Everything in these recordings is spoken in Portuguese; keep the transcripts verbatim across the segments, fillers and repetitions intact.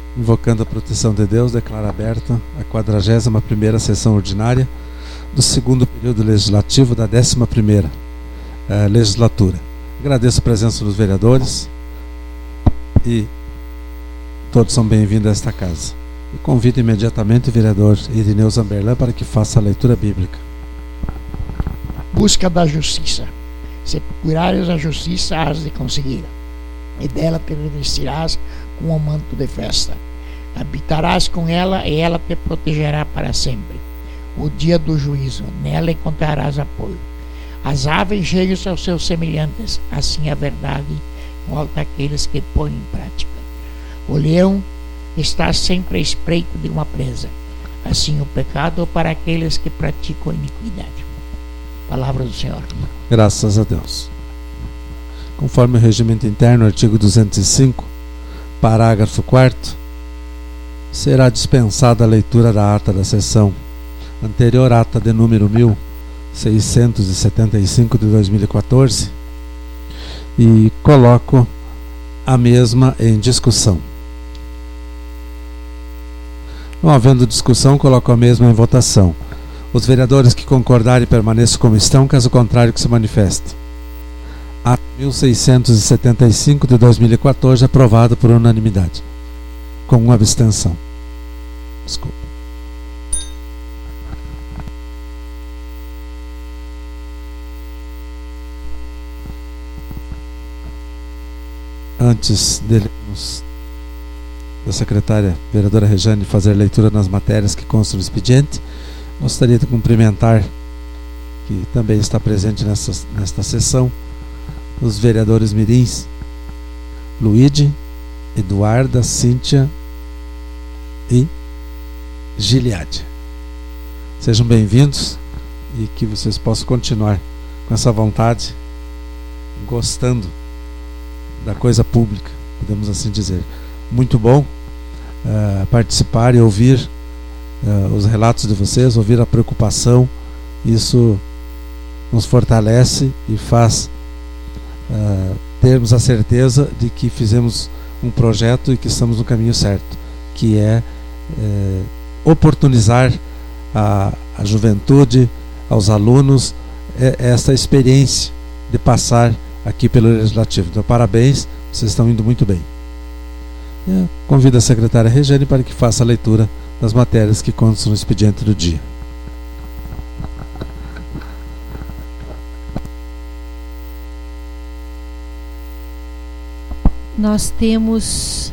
Invocando a proteção de Deus, declaro aberta a quadragésima primeira sessão ordinária do segundo período legislativo da décima primeira eh, legislatura. Agradeço a presença dos vereadores e todos são bem-vindos a esta casa. E convido imediatamente o vereador Irineu Zamberlan para que faça a leitura bíblica. Busca da justiça. Se procurares a justiça, has de conseguir, e dela te revestirás com um manto de festa. Habitarás com ela e ela te protegerá para sempre. O dia do juízo, nela encontrarás apoio. As aves chegam aos seus semelhantes, assim a verdade volta àqueles que põem em prática. O leão está sempre à espreita de uma presa, assim o pecado para aqueles que praticam a iniquidade. Palavra do Senhor. Graças a Deus. Conforme o regimento interno, artigo duzentos e cinco, parágrafo quarto, será dispensada a leitura da ata da sessão anterior, ata de número mil seiscentos e setenta e cinco de dois mil e quatorze, e coloco a mesma em discussão. Não havendo discussão, coloco a mesma em votação. Os vereadores que concordarem permaneçam como estão, caso contrário que se manifeste. Ata mil seiscentos e setenta e cinco de dois mil e quatorze, aprovado por unanimidade, com uma abstenção. Desculpa. Antes dele, da secretária vereadora Rejane fazer leitura nas matérias que constam no expediente, gostaria de cumprimentar, que também está presente nessa, nesta sessão, os vereadores mirins Luíde, Eduarda, Cíntia e Giliade. Sejam bem-vindos e que vocês possam continuar com essa vontade, gostando da coisa pública, podemos assim dizer. Muito bom uh, participar e ouvir uh, os relatos de vocês, ouvir a preocupação. Isso nos fortalece e faz uh, termos a certeza de que fizemos um projeto e que estamos no caminho certo, que é uh, oportunizar a, a juventude, aos alunos, uh, essa experiência de passar aqui pelo Legislativo. Então, parabéns, vocês estão indo muito bem. Eu convido a secretária Rejane para que faça a leitura das matérias que constam no expediente do dia. Nós temos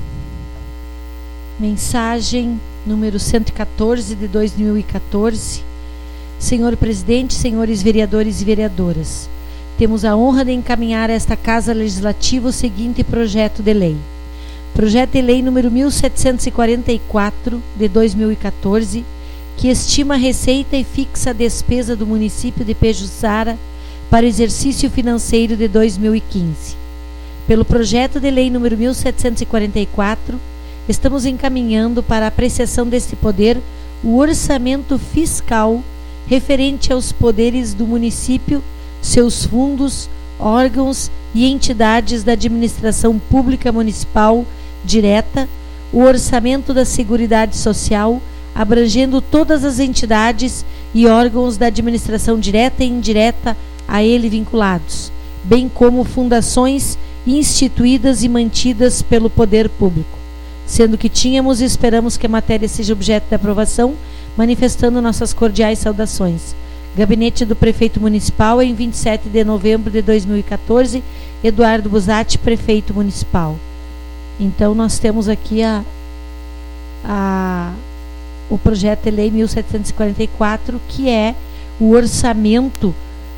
mensagem número cento e quatorze de dois mil e quatorze. Senhor presidente, senhores vereadores e vereadoras, temos a honra de encaminhar a esta Casa Legislativa o seguinte projeto de lei. Projeto de lei número mil setecentos e quarenta e quatro de dois mil e quatorze, que estima a receita e fixa a despesa do município de Pejuçara para o exercício financeiro de dois mil e quinze. Pelo projeto de lei número mil setecentos e quarenta e quatro, estamos encaminhando para a apreciação deste poder o orçamento fiscal referente aos poderes do município, seus fundos, órgãos e entidades da administração pública municipal direta, o orçamento da Seguridade Social, abrangendo todas as entidades e órgãos da administração direta e indireta a ele vinculados, bem como fundações instituídas e mantidas pelo poder público. Sendo que tínhamos e esperamos que a matéria seja objeto de aprovação, manifestando nossas cordiais saudações. Gabinete do Prefeito Municipal, em vinte e sete de novembro de dois mil e quatorze, Eduardo Busatti, Prefeito Municipal. Então, nós temos aqui a, a, o projeto de lei mil setecentos e quarenta e quatro, que é o orçamento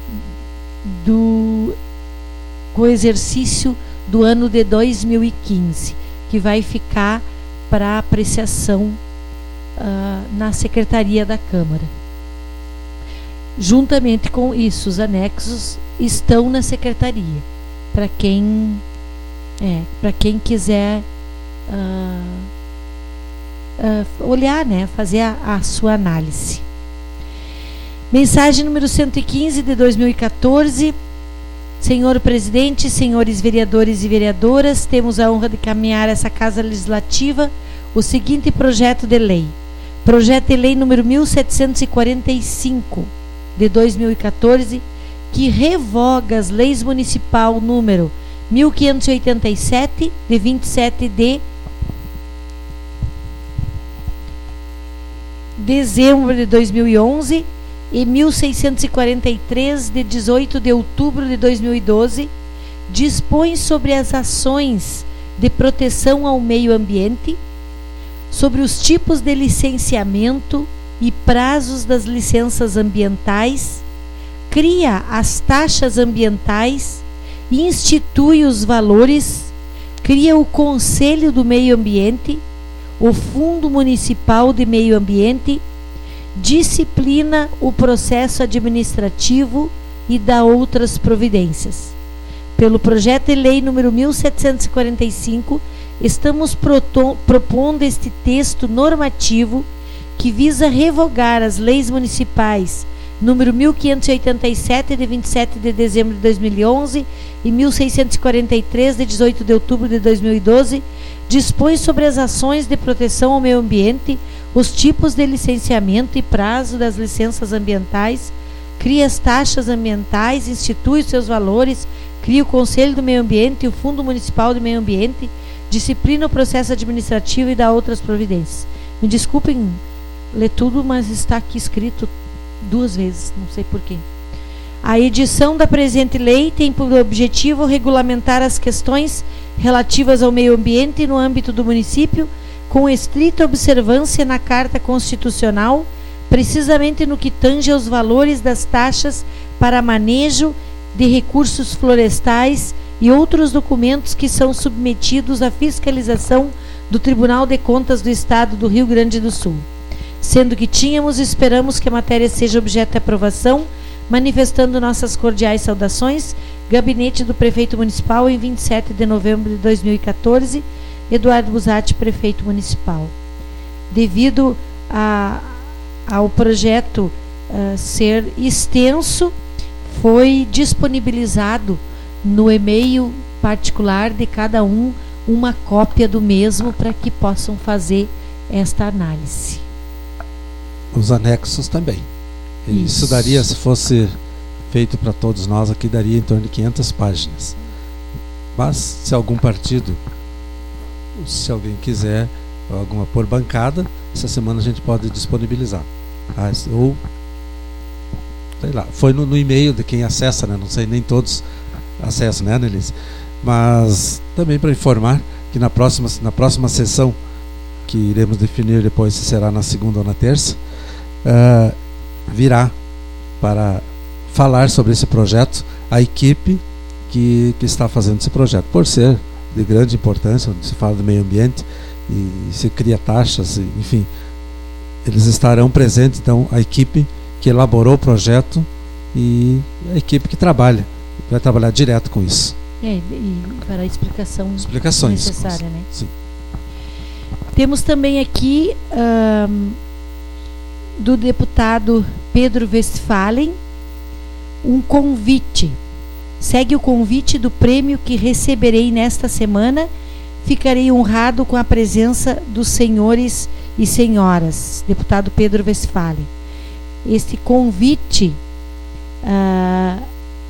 do o exercício do ano de dois mil e quinze, que vai ficar para apreciação uh, na Secretaria da Câmara. Juntamente com isso, os anexos estão na Secretaria, para quem, é, para quem quiser uh, uh, olhar, né, fazer a, a sua análise. Mensagem número cento e quinze de dois mil e quatorze. Senhor presidente, senhores vereadores e vereadoras, temos a honra de caminhar essa Casa Legislativa o seguinte projeto de lei. Projeto de lei número mil setecentos e quarenta e cinco, de dois mil e quatorze, que revoga as leis municipal número mil quinhentos e oitenta e sete, de vinte e sete de dezembro de dois mil e onze, e mil seiscentos e quarenta e três, de dezoito de outubro de dois mil e doze, dispõe sobre as ações de proteção ao meio ambiente, sobre os tipos de licenciamento e prazos das licenças ambientais, cria as taxas ambientais, institui os valores, cria o Conselho do Meio Ambiente, o Fundo Municipal de Meio Ambiente, disciplina o processo administrativo e dá outras providências. Pelo projeto de lei número mil setecentos e quarenta e cinco, estamos propondo este texto normativo que visa revogar as leis municipais número mil quinhentos e oitenta e sete, de vinte e sete de dezembro de dois mil e onze, e mil seiscentos e quarenta e três, de dezoito de outubro de dois mil e doze, dispõe sobre as ações de proteção ao meio ambiente, os tipos de licenciamento e prazo das licenças ambientais, cria as taxas ambientais, institui os seus valores, cria o Conselho do Meio Ambiente e o Fundo Municipal de Meio Ambiente, disciplina o processo administrativo e dá outras providências. Me desculpem ler tudo, mas está aqui escrito duas vezes, não sei porquê. A edição da presente lei tem por objetivo regulamentar as questões relativas ao meio ambiente no âmbito do município, com estrita observância na Carta Constitucional, precisamente no que tange aos valores das taxas para manejo de recursos florestais e outros documentos que são submetidos à fiscalização do Tribunal de Contas do Estado do Rio Grande do Sul. Sendo que tínhamos e esperamos que a matéria seja objeto de aprovação, manifestando nossas cordiais saudações, Gabinete do Prefeito Municipal, em vinte e sete de novembro de dois mil e quatorze, Eduardo Busatti, Prefeito Municipal. Devido a, ao projeto uh, ser extenso, foi disponibilizado no e-mail particular de cada um uma cópia do mesmo para que possam fazer esta análise. Os anexos também. Isso, Isso daria, se fosse feito para todos nós aqui, daria em torno de quinhentas páginas. Mas se algum partido, se alguém quiser, alguma por bancada, essa semana a gente pode disponibilizar. Ah, ou, sei lá, foi no, no e-mail de quem acessa, né? Não sei, nem todos acessam, né, Annelise? Mas também para informar que na próxima, na próxima sessão, que iremos definir depois se será na segunda ou na terça, uh, virá para falar sobre esse projeto a equipe que, que está fazendo esse projeto, por ser de grande importância, onde se fala do meio ambiente e se cria taxas, e, enfim, eles estarão presentes. Então, a equipe que elaborou o projeto e a equipe que trabalha, vai trabalhar direto com isso. É, e para a explicação Explicações necessária, né? Sim. Temos também aqui um, do deputado Pedro Westphalen um convite. Segue o convite do prêmio que receberei nesta semana. Ficarei honrado com a presença dos senhores e senhoras. Deputado Pedro Westphalen. Este convite uh,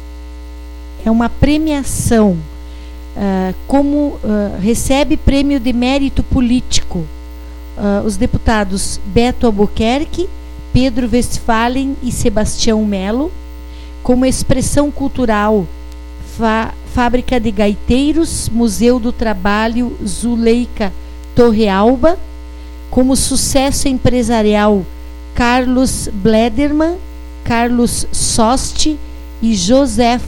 é uma premiação. Uh, como uh, recebe prêmio de mérito político uh, os deputados Beto Albuquerque, Pedro Westphalen e Sebastião Melo, como expressão cultural Fá, Fábrica de Gaiteiros, Museu do Trabalho Zuleika Torrealba, como sucesso empresarial Carlos Blederman, Carlos Soste e José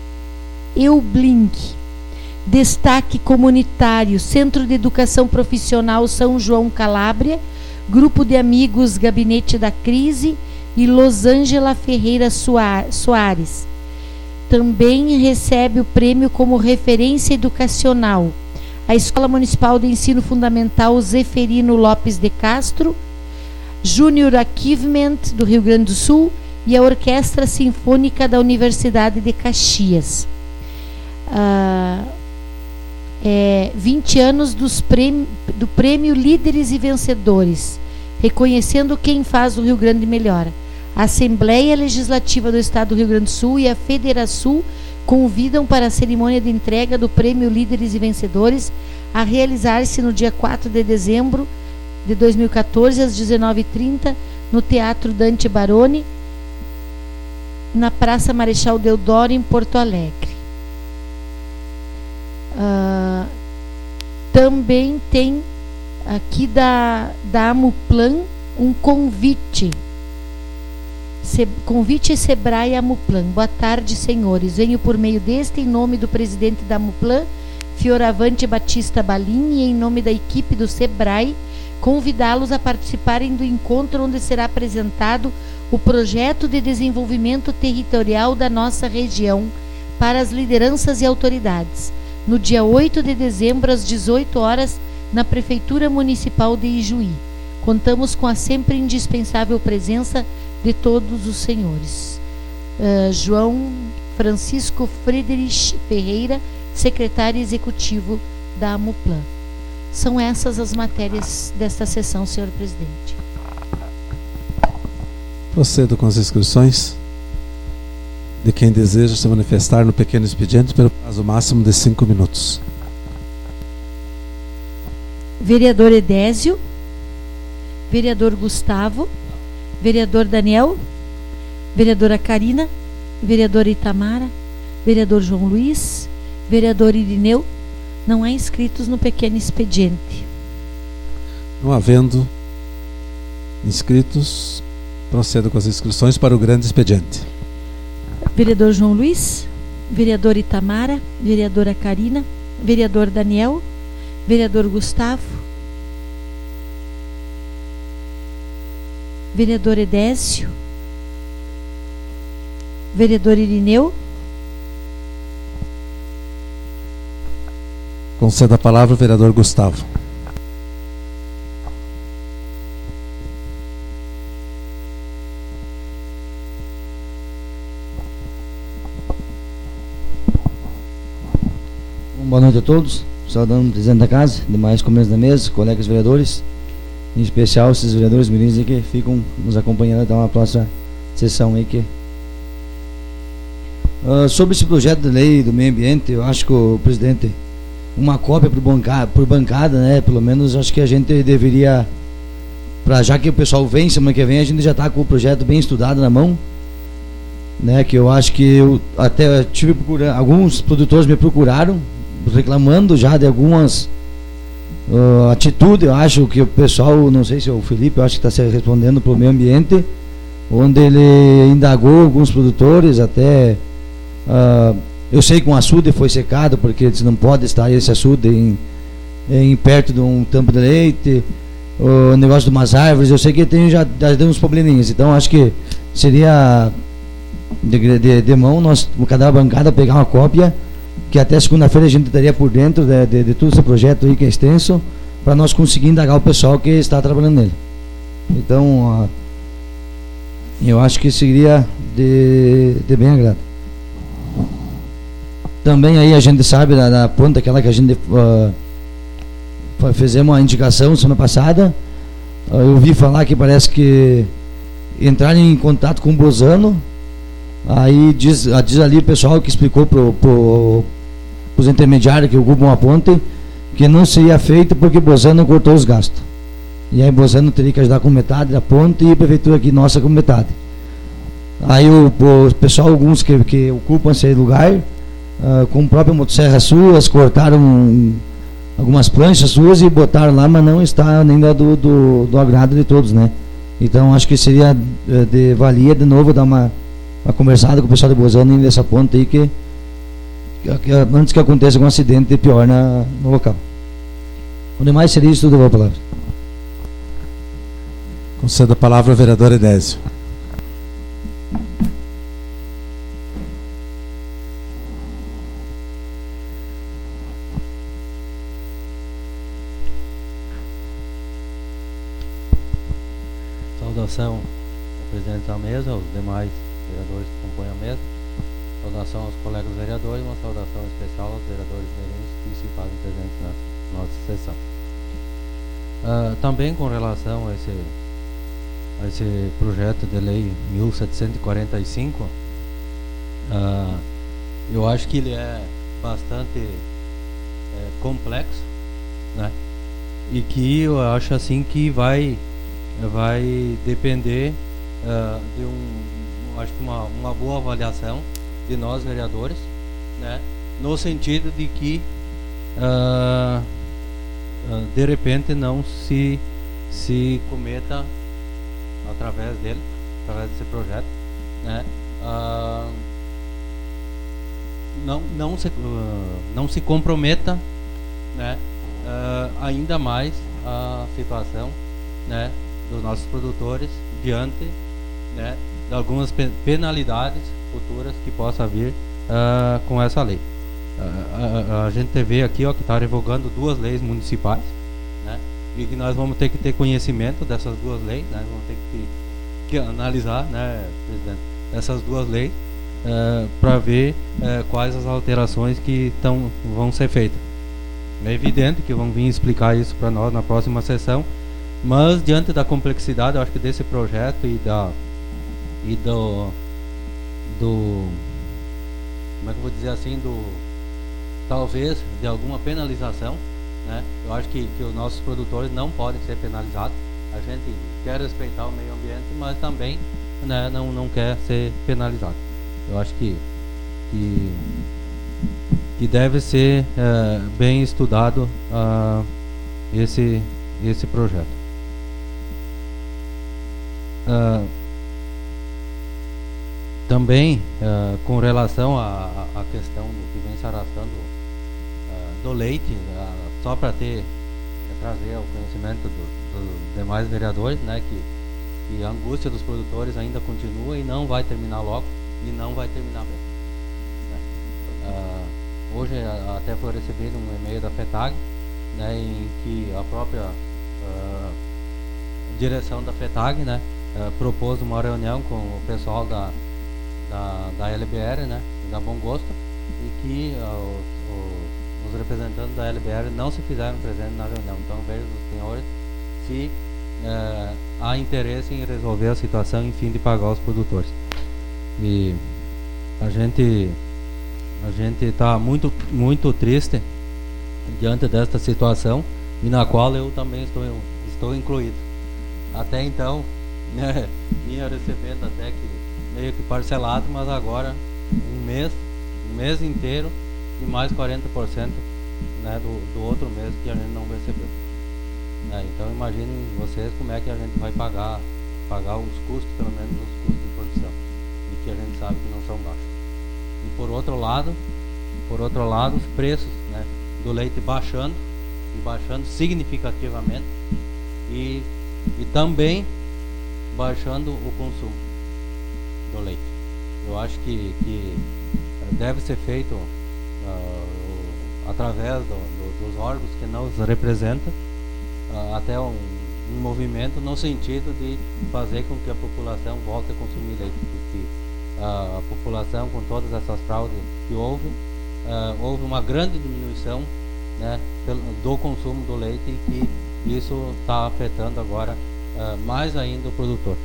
Eublink. Destaque comunitário, Centro de Educação Profissional São João Calábria, Grupo de Amigos Gabinete da Crise e Losângela Ferreira Soares. Também recebe o prêmio como referência educacional a Escola Municipal de Ensino Fundamental Zeferino Lopes de Castro, Junior Achievement do Rio Grande do Sul e a Orquestra Sinfônica da Universidade de Caxias. Uh, É, vinte anos dos prêmios, do Prêmio Líderes e Vencedores, reconhecendo quem faz o Rio Grande melhor. A Assembleia Legislativa do Estado do Rio Grande do Sul e a Federação convidam para a cerimônia de entrega do Prêmio Líderes e Vencedores a realizar-se no dia quatro de dezembro de dois mil e quatorze, às dezenove e trinta, no Teatro Dante Baroni, na Praça Marechal Deodoro, em Porto Alegre. Uh, também tem aqui da, da Amuplan um convite. Se, convite Sebrae Amuplan. Boa tarde, senhores. Venho por meio deste, em nome do presidente da Amuplan, Fioravante Batista Balini, e em nome da equipe do Sebrae, convidá-los a participarem do encontro onde será apresentado o projeto de desenvolvimento territorial da nossa região para as lideranças e autoridades, no dia oito de dezembro, às dezoito horas, na Prefeitura Municipal de Ijuí. Contamos com a sempre indispensável presença de todos os senhores. Uh, João Francisco Friedrich Ferreira, secretário executivo da Amuplan. São essas as matérias desta sessão, senhor presidente. Procedo com as inscrições de quem deseja se manifestar no pequeno expediente pelo prazo máximo de cinco minutos. Vereador Edésio, vereador Gustavo, vereador Daniel, vereadora Karina, vereadora Itamara, vereador João Luiz, vereador Irineu. Não há inscritos no pequeno expediente. Não havendo inscritos, procedo com as inscrições para o grande expediente. Vereador João Luiz, vereadora Itamara, vereadora Karina, vereador Daniel, vereador Gustavo, vereador Edésio, vereador Irineu. Conceda a palavra ao vereador Gustavo. Boa noite a todos, saudando o presidente da casa, demais companheiros da mesa, colegas vereadores, em especial esses vereadores mirins que ficam nos acompanhando até uma próxima sessão aí que... Uh, sobre esse projeto de lei do meio ambiente, eu acho que o presidente, uma cópia por bancada, por bancada, né, pelo menos acho que a gente deveria, pra, já que o pessoal vem, semana que vem, a gente já está com o projeto bem estudado na mão, né, que eu acho que eu até tive procurando, alguns produtores me procuraram, reclamando já de algumas uh, atitudes. Eu acho que o pessoal, não sei se é o Felipe, eu acho que está se respondendo para o meio ambiente, onde ele indagou alguns produtores, até uh, eu sei que um açude foi secado porque eles não pode estar esse açude em, em perto de um tampo de leite, o negócio de umas árvores, eu sei que tem já, já deu uns probleminhas. Então acho que seria de, de, de mão nós, cada bancada, pegar uma cópia, que até segunda-feira a gente estaria por dentro de, de, de todo esse projeto aí que é extenso, para nós conseguir indagar o pessoal que está trabalhando nele. Então, uh, eu acho que seria de, de bem agrado. Também aí a gente sabe da, da ponta, aquela que a gente uh, fizemos uma indicação semana passada, uh, eu ouvi falar que parece que entraram em contato com o Bozano. Aí diz, diz ali o pessoal que explicou para pro, os intermediários que ocupam a ponte que não seria feito porque Bozano cortou os gastos. E aí Bozano teria que ajudar com metade da ponte e a prefeitura aqui nossa com metade. Aí o, o pessoal, alguns que, que ocupam esse lugar, uh, com a própria motosserra suas, cortaram um, algumas planchas suas e botaram lá, mas não está ainda do, do, do agrado de todos, né? Então acho que seria de, de valia de novo dar uma uma conversada com o pessoal de Bozano nessa ponta aí que, que, que antes que aconteça algum acidente pior na, no local. O demais seria isso, tudo. Eu vou a palavra. Conceda a palavra ao vereador Edésio. Saudação ao presidente da mesa, aos demais vereadores que compõem a mesa, saudação aos colegas vereadores, uma saudação especial aos vereadores mirins que se fazem presentes na nossa sessão. Uh, também com relação a esse, a esse projeto de lei mil setecentos e quarenta e cinco, uh, eu acho que ele é bastante é, complexo, né? E que eu acho assim que vai, vai depender uh, de um, acho que uma, uma boa avaliação de nós vereadores, né? No sentido de que uh, uh, de repente não se, se cometa através dele, através desse projeto, né? Uh, não, não, se, uh, não se comprometa, né? Uh, ainda mais a situação, né, dos nossos produtores diante, né, de algumas pe penalidades futuras que possa vir uh, com essa lei. Uh, a, a gente vê aqui, ó, que está revogando duas leis municipais, né, e que nós vamos ter que ter conhecimento dessas duas leis, né, vamos ter que, que analisar, né, presidente, essas duas leis uh, para ver uh, quais as alterações que tão, vão ser feitas. É evidente que vão vir explicar isso para nós na próxima sessão, mas diante da complexidade, eu acho que desse projeto e da e do do como é que eu vou dizer assim, do talvez de alguma penalização, né? Eu acho que, que os nossos produtores não podem ser penalizados. A gente quer respeitar o meio ambiente, mas também, né, não não quer ser penalizado. Eu acho que que que deve ser uh, bem estudado uh, esse, esse projeto. Uh, também, uh, com relação à questão do que vem se arrastando uh, do leite, uh, só para ter, uh, trazer ao conhecimento dos do demais vereadores, né, que, que a angústia dos produtores ainda continua e não vai terminar logo, e não vai terminar bem. Né? Uh, Hoje até foi recebido um e-mail da FETAG, né, em que a própria uh, direção da FETAG, né, uh, propôs uma reunião com o pessoal da, da, da L B R, né, da Bom Gosto, e que uh, os, os representantes da L B R não se fizeram presentes na reunião. Então vejo dos senhores se uh, há interesse em resolver a situação, enfim, de pagar os produtores. E a gente A gente está muito, muito triste diante desta situação, e na qual eu também estou, estou incluído. Até então, né, vinha recebendo até que meio que parcelado, mas agora um mês, um mês inteiro e mais quarenta por cento, né, do, do outro mês que a gente não recebeu. Né, então imaginem vocês como é que a gente vai pagar, pagar os custos, pelo menos os custos de produção, e que a gente sabe que não são baixos. E por outro lado, por outro lado, os preços, né, do leite baixando, e baixando significativamente, e, e também baixando o consumo do leite. Eu acho que, que deve ser feito uh, através do, do, dos órgãos que nos representam, uh, até um, um movimento no sentido de fazer com que a população volte a consumir leite, porque a população, com todas essas fraudes que houve, uh, houve uma grande diminuição, né, do consumo do leite, e que isso está afetando agora uh, mais ainda o produtor.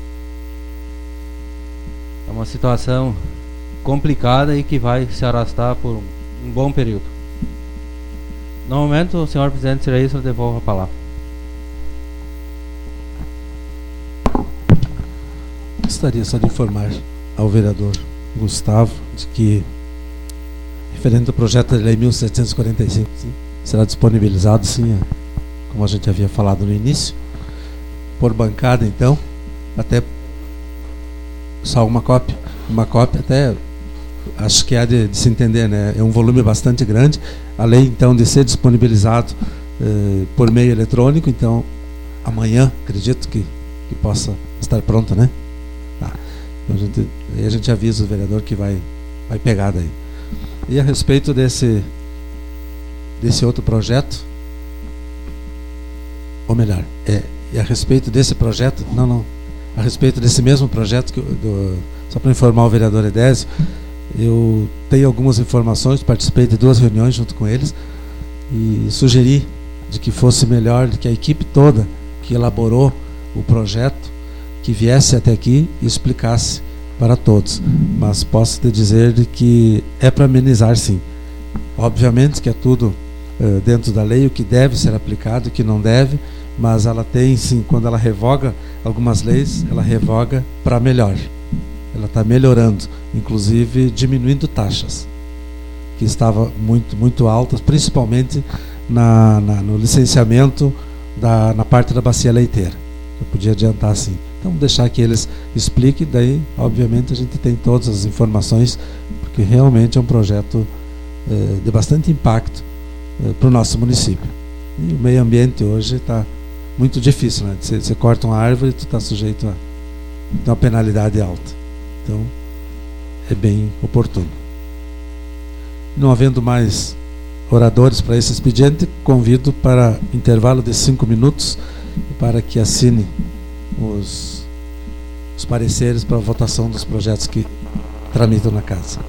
É uma situação complicada e que vai se arrastar por um, um bom período. No momento, senhor presidente, será isso, eu devolvo a palavra. Gostaria só de informar ao vereador Gustavo de que, referente ao projeto de lei mil setecentos e quarenta e cinco, sim, será disponibilizado, sim, como a gente havia falado no início, por bancada, então, até só uma cópia, uma cópia até, acho que há de, de se entender, né? É um volume bastante grande, a lei, então, de ser disponibilizado eh, por meio eletrônico, então, amanhã, acredito que, que possa estar pronto, né? Tá. Então, a gente, aí a gente avisa o vereador que vai, vai pegar daí. E a respeito desse, desse outro projeto, ou melhor, é, e a respeito desse projeto, não, não, a respeito desse mesmo projeto, que, do, só para informar o vereador Edésio, eu tenho algumas informações, participei de duas reuniões junto com eles, e sugeri de que fosse melhor de que a equipe toda que elaborou o projeto que viesse até aqui e explicasse para todos. Mas posso te dizer de que é para amenizar, sim. Obviamente que é tudo uh, dentro da lei, o que deve ser aplicado e o que não deve, mas ela tem, sim, quando ela revoga algumas leis, ela revoga para melhor. Ela está melhorando, inclusive diminuindo taxas, que estavam muito, muito altas, principalmente na, na, no licenciamento da, na parte da bacia leiteira. Eu podia adiantar, sim. Então, deixar que eles expliquem, daí, obviamente, a gente tem todas as informações, porque realmente é um projeto eh, de bastante impacto eh, para o nosso município. E o meio ambiente hoje está muito difícil, né? Você, você corta uma árvore e tu está sujeito a uma penalidade alta. Então, é bem oportuno. Não havendo mais oradores para esse expediente, convido para intervalo de cinco minutos para que assine os, os pareceres para a votação dos projetos que tramitam na casa.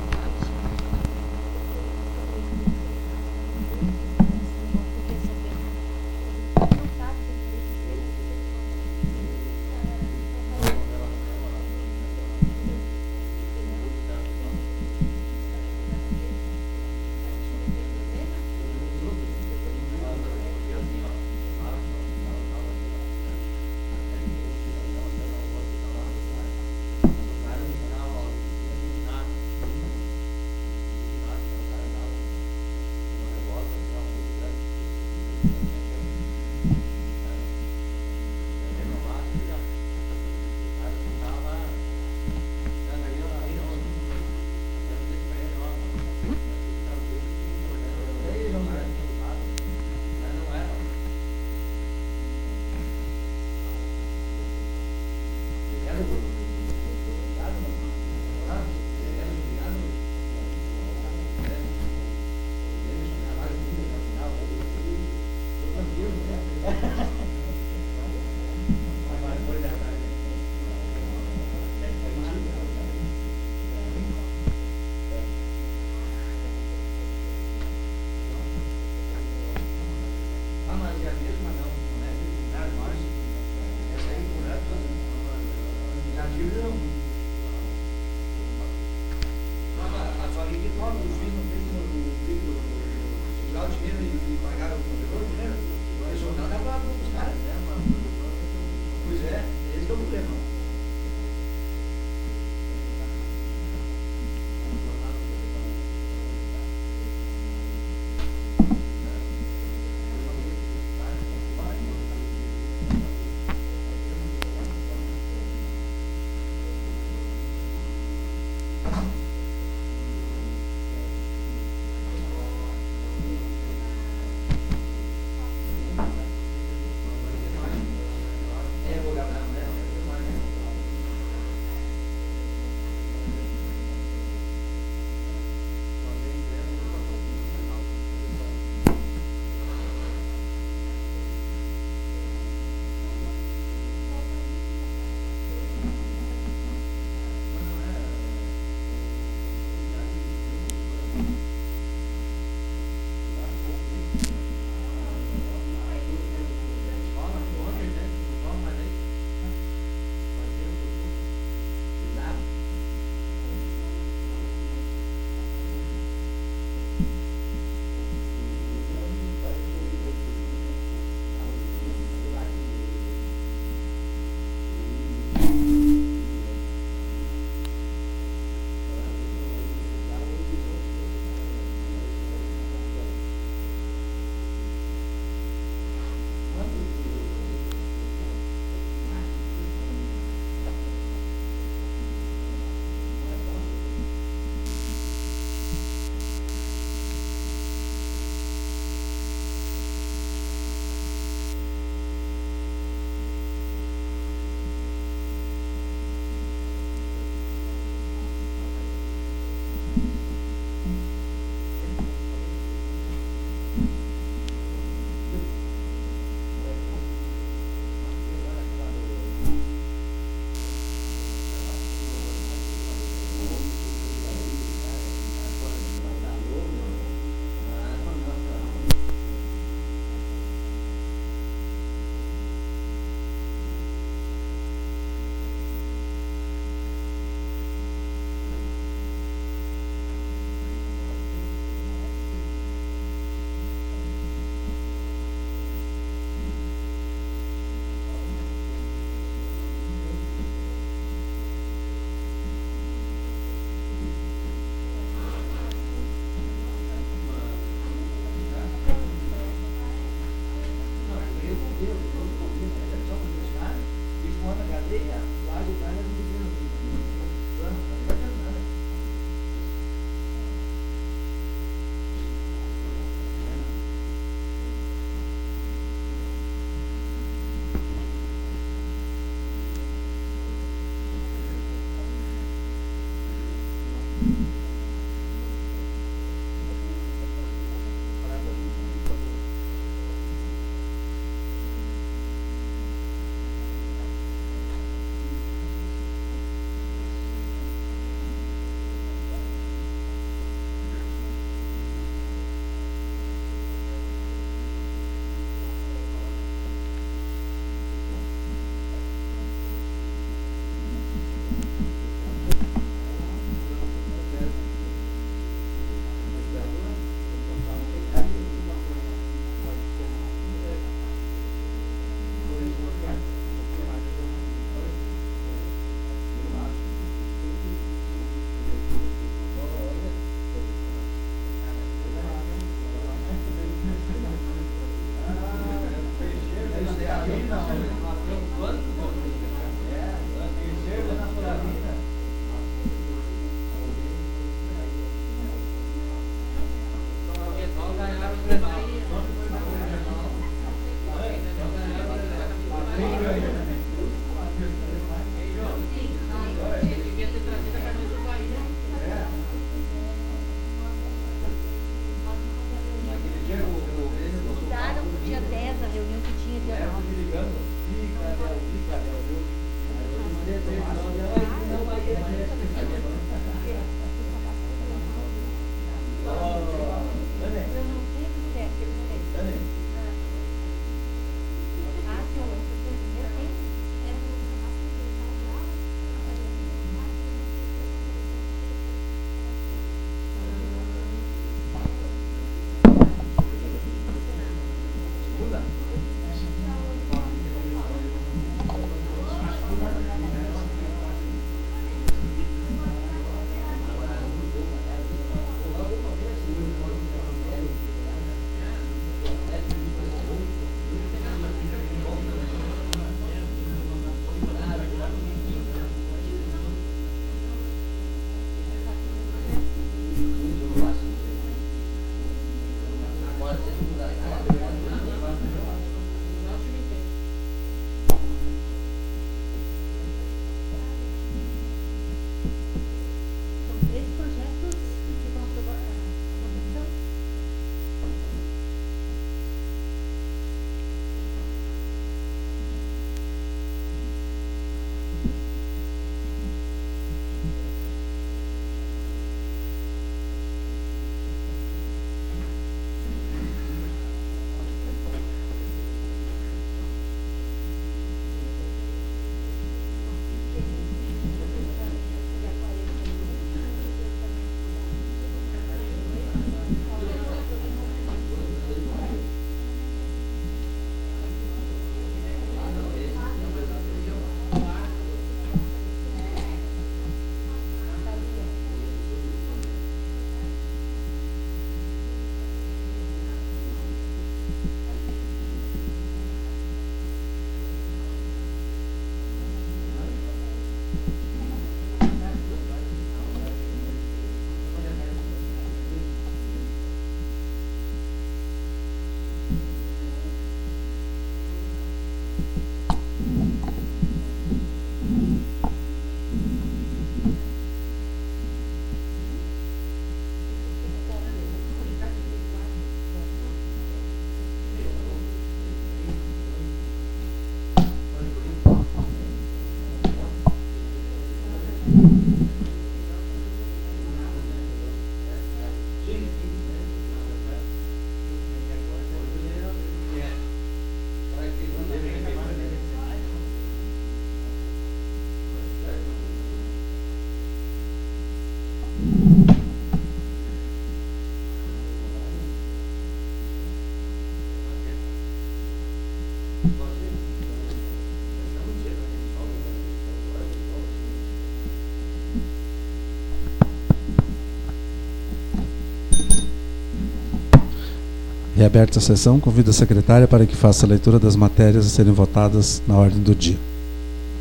Reaberta a sessão, convido a secretária para que faça a leitura das matérias a serem votadas na ordem do dia.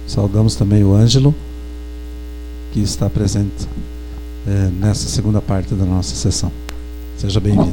Saudamos também o Ângelo, que está presente eh, nessa segunda parte da nossa sessão. Seja bem-vindo.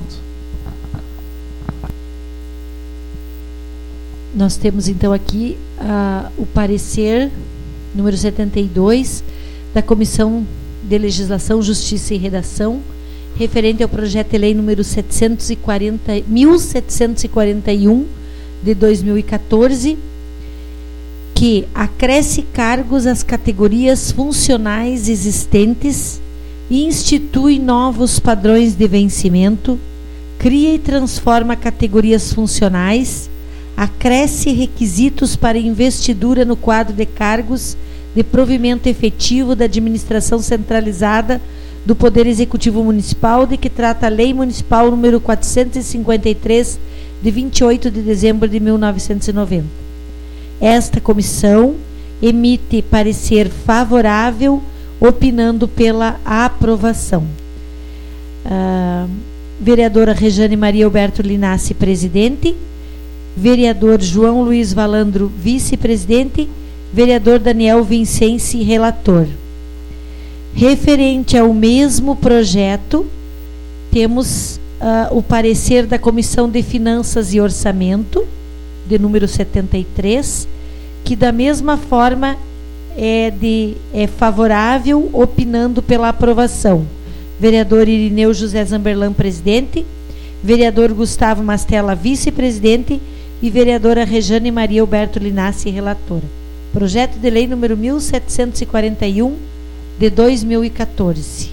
Nós temos então aqui uh, o parecer número setenta e dois da Comissão de Legislação, Justiça e Redação, referente ao projeto de lei número setecentos e quarenta, mil setecentos e quarenta e um de dois mil e quatorze, que acresce cargos às categorias funcionais existentes e institui novos padrões de vencimento, cria e transforma categorias funcionais, acresce requisitos para investidura no quadro de cargos de provimento efetivo da administração centralizada do Poder Executivo Municipal, de que trata a Lei Municipal número quatrocentos e cinquenta e três, de vinte e oito de dezembro de mil novecentos e noventa. Esta comissão emite parecer favorável, opinando pela aprovação. Uh, vereadora Rejane Maria Alberto Linassi, presidente. Vereador João Luiz Valandro, vice-presidente. Vereador Daniel Vincenci, relator. Referente ao mesmo projeto, temos uh, o parecer da Comissão de Finanças e Orçamento, de número setenta e três, que da mesma forma é, de, é favorável, opinando pela aprovação. Vereador Irineu José Zamberlan, presidente. Vereador Gustavo Mastella, vice-presidente. E vereadora Rejane Maria Alberto Linassi, relatora. Projeto de lei número mil setecentos e quarenta e um, de dois mil e quatorze.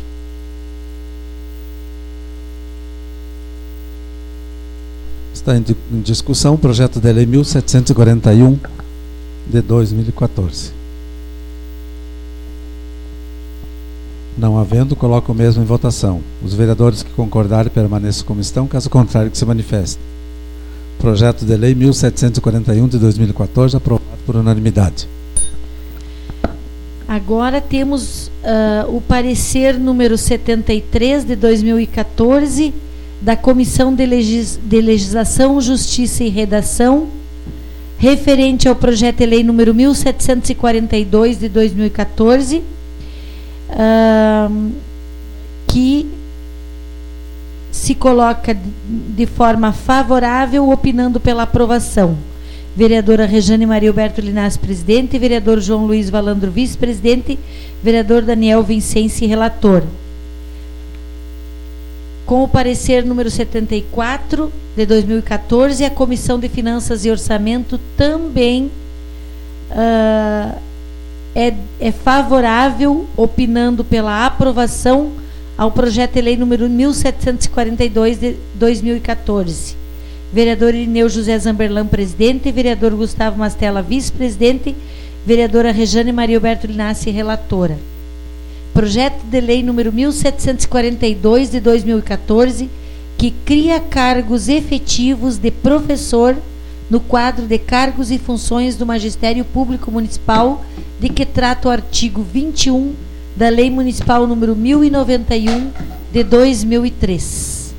Está em discussão o projeto de lei mil setecentos e quarenta e um, de dois mil e quatorze. Não havendo, coloco o mesmo em votação. Os vereadores que concordarem permaneçam como estão, caso contrário que se manifestem. Projeto de lei mil setecentos e quarenta e um, de dois mil e quatorze, aprovado por unanimidade. Agora temos uh, o parecer número setenta e três, de dois mil e quatorze, da Comissão de, Legis de Legislação, Justiça e Redação, referente ao projeto de lei número mil setecentos e quarenta e dois, de dois mil e quatorze, uh, que se coloca de forma favorável, opinando pela aprovação. Vereadora Rejane Maria Alberto Linassi, presidente. Vereador João Luiz Valandro, vice-presidente. Vereador Daniel Vincenci, relator. Com o parecer número setenta e quatro, de dois mil e quatorze, a Comissão de Finanças e Orçamento também uh, é, é favorável, opinando pela aprovação ao projeto de lei número mil setecentos e quarenta e dois, de dois mil e quatorze. Vereador Irineu José Zamberlan, presidente. Vereador Gustavo Mastella, vice-presidente. Vereadora Rejane Maria Alberto Linassi, relatora. Projeto de lei número mil setecentos e quarenta e dois, de dois mil e quatorze, que cria cargos efetivos de professor no quadro de cargos e funções do Magistério Público Municipal, de que trata o artigo vinte e um da Lei Municipal número mil e noventa e um, de dois mil e três.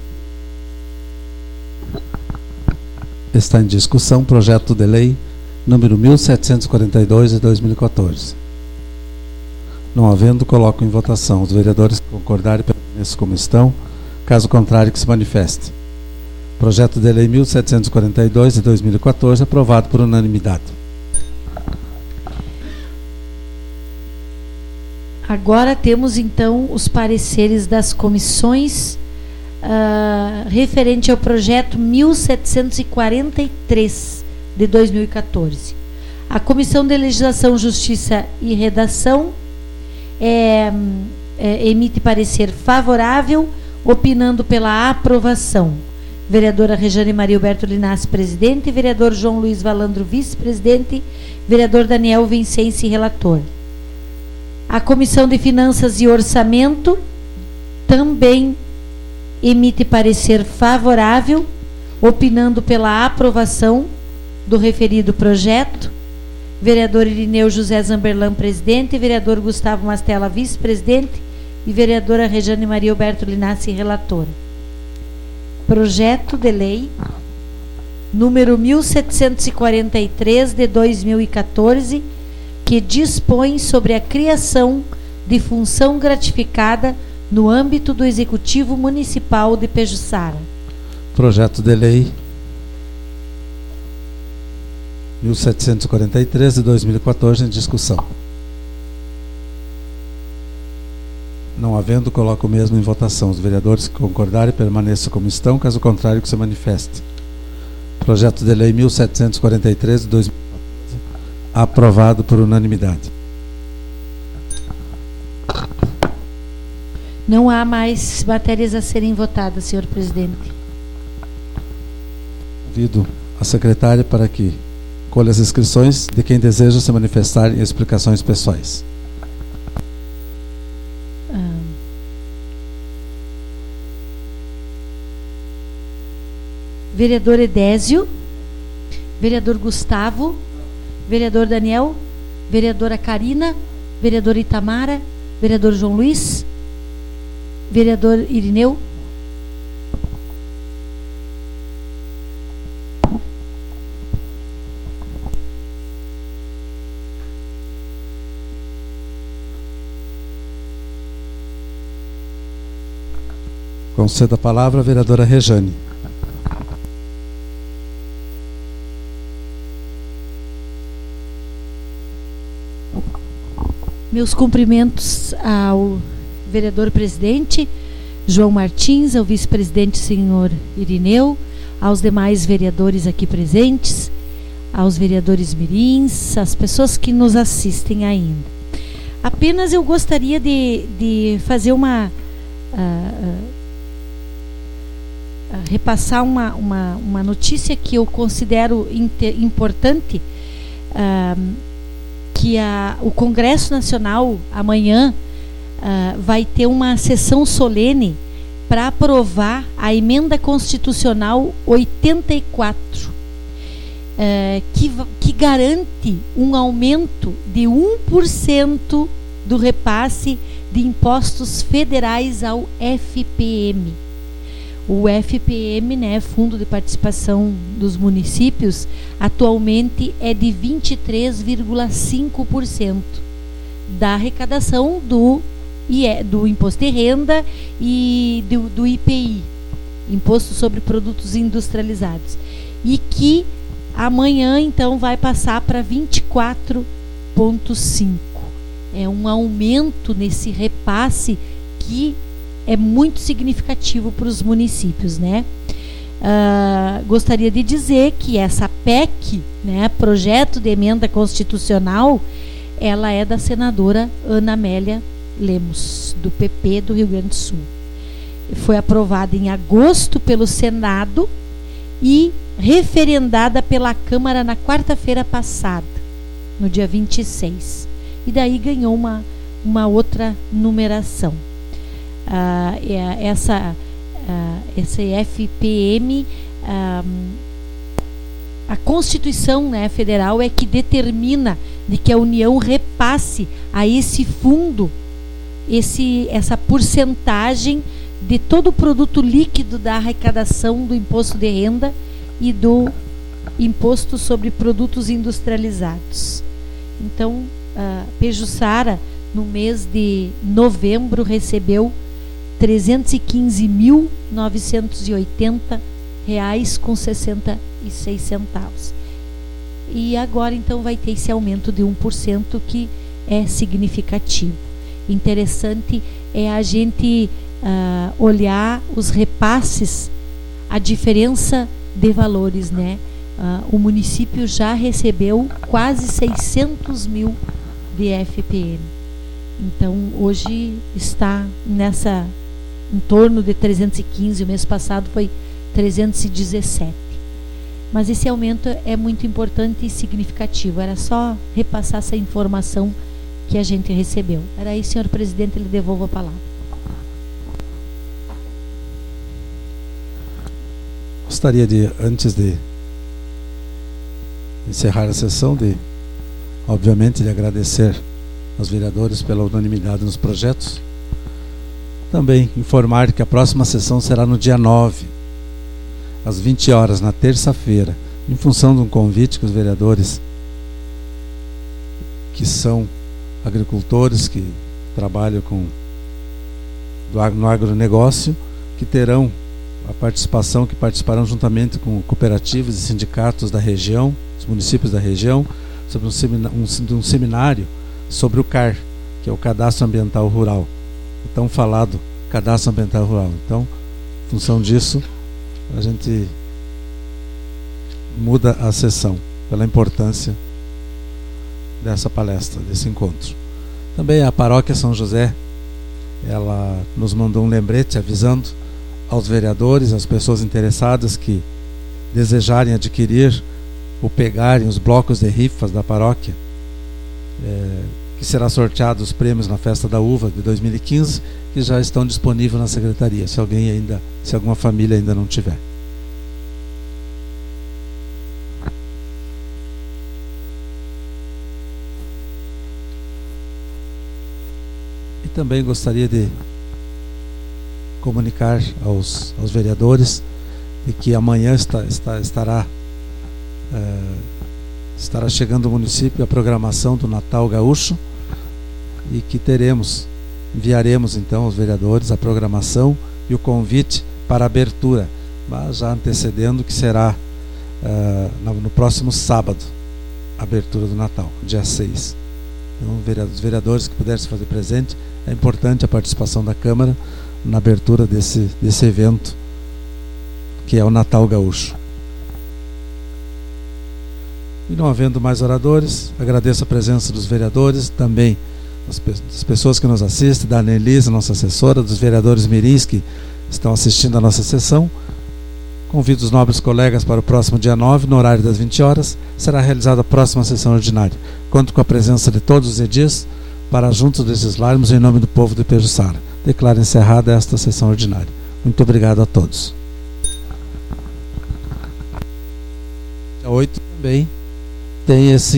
Está em discussão o projeto de lei número mil setecentos e quarenta e dois, de dois mil e quatorze. Não havendo, coloco em votação. Os vereadores que concordarem permaneçam como estão, caso contrário que se manifeste. Projeto de lei mil setecentos e quarenta e dois, de dois mil e quatorze, aprovado por unanimidade. Agora temos então os pareceres das comissões uh, referente ao projeto mil setecentos e quarenta e três, de dois mil e quatorze. A Comissão de Legislação, Justiça e Redação é, é, emite parecer favorável, opinando pela aprovação. Vereadora Rejane Maria Alberto Linassi, presidente. Vereador João Luiz Valandro, vice-presidente. Vereador Daniel Vincenci, relator. A Comissão de Finanças e Orçamento também emite parecer favorável, opinando pela aprovação do referido projeto. Vereador Irineu José Zamberlan, presidente. Vereador Gustavo Mastella, vice-presidente. E vereadora Rejane Maria Alberto Linassi, relatora. Projeto de lei número mil setecentos e quarenta e três, de dois mil e quatorze, que que dispõe sobre a criação de função gratificada no âmbito do Executivo Municipal de Pejuçara. Projeto de Lei mil setecentos e quarenta e três de dois mil e quatorze em discussão. Não havendo, coloco o mesmo em votação. Os vereadores que concordarem permaneçam como estão, caso contrário que se manifeste. Projeto de Lei mil setecentos e quarenta e três de dois mil e quatorze aprovado por unanimidade. Não há mais matérias a serem votadas, senhor presidente. Convido a secretária para que colha as inscrições de quem deseja se manifestar em explicações pessoais. Ah. Vereador Edésio, vereador Gustavo, vereador Daniel, vereadora Karina, vereador Itamara, vereador João Luiz, vereador Irineu. Concedo a palavra à vereadora Rejane. Meus cumprimentos ao vereador presidente João Martins, ao vice-presidente senhor Irineu, aos demais vereadores aqui presentes, aos vereadores mirins, às pessoas que nos assistem ainda. Apenas eu gostaria de, de fazer uma... Uh, uh, repassar uma, uma, uma notícia que eu considero inter, importante, uh, que a, o Congresso Nacional amanhã uh, vai ter uma sessão solene para aprovar a emenda constitucional oitenta e quatro, uh, que, que garante um aumento de um por cento do repasse de impostos federais ao F P M. O F P M, né, Fundo de Participação dos Municípios, atualmente é de vinte e três vírgula cinco por cento da arrecadação do, do Imposto de Renda e do, do I P I, Imposto sobre Produtos Industrializados, e que amanhã, então, vai passar para vinte e quatro vírgula cinco por cento. É um aumento nesse repasse que é muito significativo para os municípios, né? Uh, gostaria de dizer que essa P E C, né, projeto de emenda constitucional, ela é da senadora Ana Amélia Lemos, do P P do Rio Grande do Sul. Foi aprovada em agosto pelo Senado e referendada pela Câmara na quarta-feira passada, no dia vinte e seis. E daí ganhou uma, uma outra numeração. Uh, essa, uh, esse F P M, uh, a Constituição, né, Federal é que determina de que a União repasse a esse fundo esse, essa porcentagem de todo o produto líquido da arrecadação do imposto de renda e do imposto sobre produtos industrializados. Então, uh, Pejuçara, no mês de novembro, recebeu trezentos e quinze mil novecentos e oitenta reais com sessenta e seis centavos. E agora, então, vai ter esse aumento de um por cento que é significativo. Interessante é a gente uh, olhar os repasses, a diferença de valores, né? Uh, o município já recebeu quase seiscentos mil de F P M. Então, hoje está nessa em torno de trezentos e quinze, o mês passado foi trezentos e dezessete. Mas esse aumento é muito importante e significativo. Era só repassar essa informação que a gente recebeu. Era isso, senhor presidente, lhe devolvo a palavra. Gostaria de, antes de encerrar a sessão, de, obviamente, de agradecer aos vereadores pela unanimidade nos projetos. Também informar que a próxima sessão será no dia nove, às vinte horas, na terça-feira, em função de um convite que os vereadores que são agricultores que trabalham com, do, no agronegócio, que terão a participação, que participarão juntamente com cooperativas e sindicatos da região, os municípios da região, sobre um, semina, um, um seminário sobre o C A R, que é o Cadastro Ambiental Rural, o tão falado Cadastro Ambiental Rural. Então, em função disso, a gente muda a sessão pela importância dessa palestra, desse encontro. Também a Paróquia São José, ela nos mandou um lembrete avisando aos vereadores, às pessoas interessadas que desejarem adquirir ou pegarem os blocos de rifas da paróquia, é, que será sorteado os prêmios na Festa da Uva de dois mil e quinze, que já estão disponíveis na secretaria, se alguém ainda, se alguma família ainda não tiver. E também gostaria de comunicar aos, aos vereadores de que amanhã está, está, estará uh, estará chegando ao município a programação do Natal Gaúcho, e que teremos, enviaremos então aos vereadores a programação e o convite para a abertura, mas já antecedendo que será uh, no, no próximo sábado, a abertura do Natal, dia seis. Então, os vereadores que puderem se fazer presente, é importante a participação da Câmara na abertura desse, desse evento, que é o Natal Gaúcho. E não havendo mais oradores, agradeço a presença dos vereadores, também das, das pessoas que nos assistem, da Annelise, nossa assessora, dos vereadores mirins que estão assistindo a nossa sessão. Convido os nobres colegas para o próximo dia nove, no horário das vinte horas, será realizada a próxima sessão ordinária. Conto com a presença de todos os edis para juntos legislarmos em nome do povo de Pejuçara. Declaro encerrada esta sessão ordinária. Muito obrigado a todos. Dia oito também tem esse